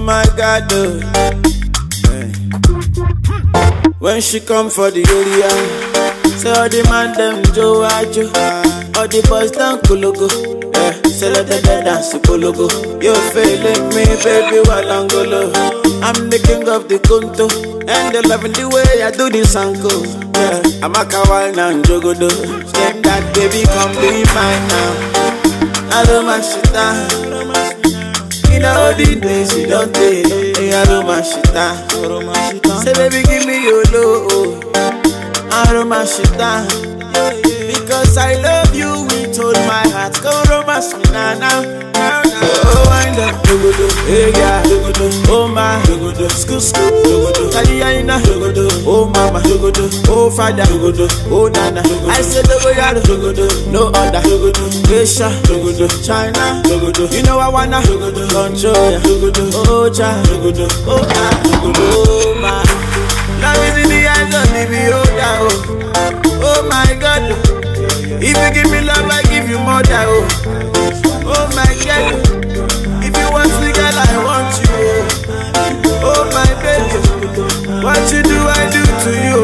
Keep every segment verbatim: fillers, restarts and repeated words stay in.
my God, oh. Hey. When she come for the area, say all the man them Joe Ajo, all the boys down Kologo. Yeah, say let the dance Kologo. You feeling me, baby, while I'm golo. I'm the king of the Kunto, and they loving the way I do this uncle. Yeah, I'm a kawal now, Jogodo. Same that baby, come be mine now. I don't my shit down. In all the days you don't take, I don't my shit down. Say baby, give me your low. I don't my shit down. Because I love you with all my heart. Go romance me now, now, now, now. Oh, wind up, hey yeah, oh my, school, school, Taliana, oh mama, oh father, oh nana. I said no other, Asia, China, you know I wanna control ya. Oh cha, oh ah, oh my. Now is in the eyes of the beholder. Oh my God, if you give me love, I give you more than oh. Oh my God, if you want me, girl, I want you. Oh my baby, what you do, I do to you.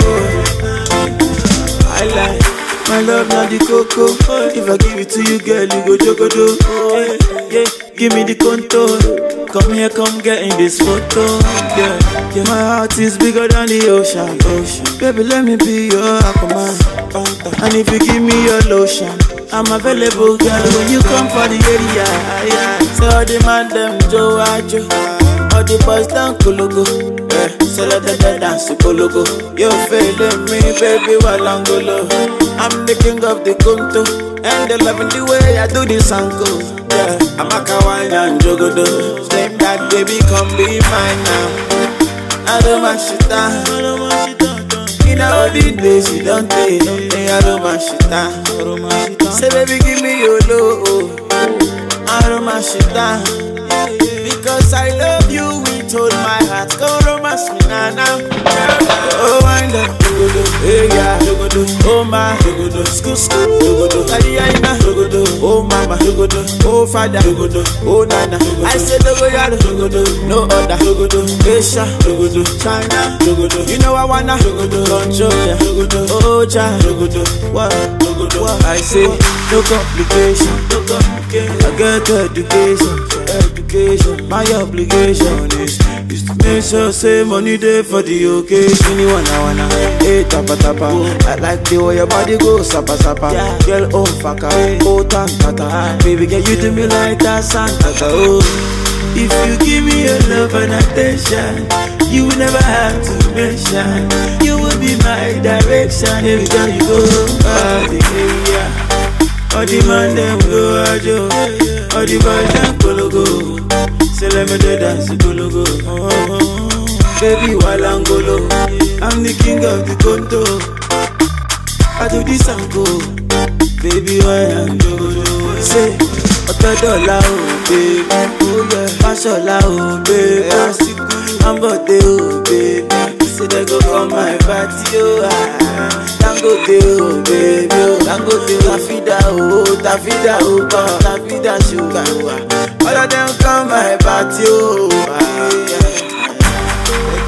I like my love, not the cocoa. If I give it to you, girl, you go jogodo. Oh yeah, give me the contour. Come here, come get in this photo. Yeah, yeah. My heart is bigger than the ocean. Ocean. Baby, let me be your Aquaman. And if you give me your lotion, I'm available, girl, when you come for the area. Yeah. So all the man them Joe Ajo, all the boys down Kologo. Yeah. So let the dance Kologo. You feeling me, baby, while I'm golo. I'm the king of the Kunto, and they loving the way I do this uncle. Yeah, I'm a kawaii and jogodo. Same that baby, come be mine now. I don't want shit down. In all the days you don't take, I don't want shit down. Say baby, give me your low. I don't want shit down. Because I love you with all my heart. Go romance me now, now. Oh, wind up, hey yeah, oh my, school, school, Taliana, oh mama, oh father, oh nana. I said no other, Asia, China, you know I wanna control ya. Oh cha, what, what I say, no complication, no complication. I get education, education. My obligation is is to make sure say money there for the occasion. You wanna wanna, hey tapa tapa. I like the way your body goes sapa sapa. Girl oh faka, oh tantata. Baby girl you do me like that Santa. Oh, if you give me your love and attention, you will never have to mention. You will be my direction every time you go out the area. All the man them go ajo, all the boys them Kologo. Say let me do dance Kologo. Oh, oh, oh. Baby while I'm golo, I'm the king of the Kunto. I do this and go, baby while I'm golo. Say, Oto dollar oh baby, oh yeah, Fashola oh baby, I'm bote oh baby. Say they go come my party oh ah. Dangote oh baby, oh Dangote Tafida oh, Tafida oh, Tafida sugar oh. All of them come my party oh ah.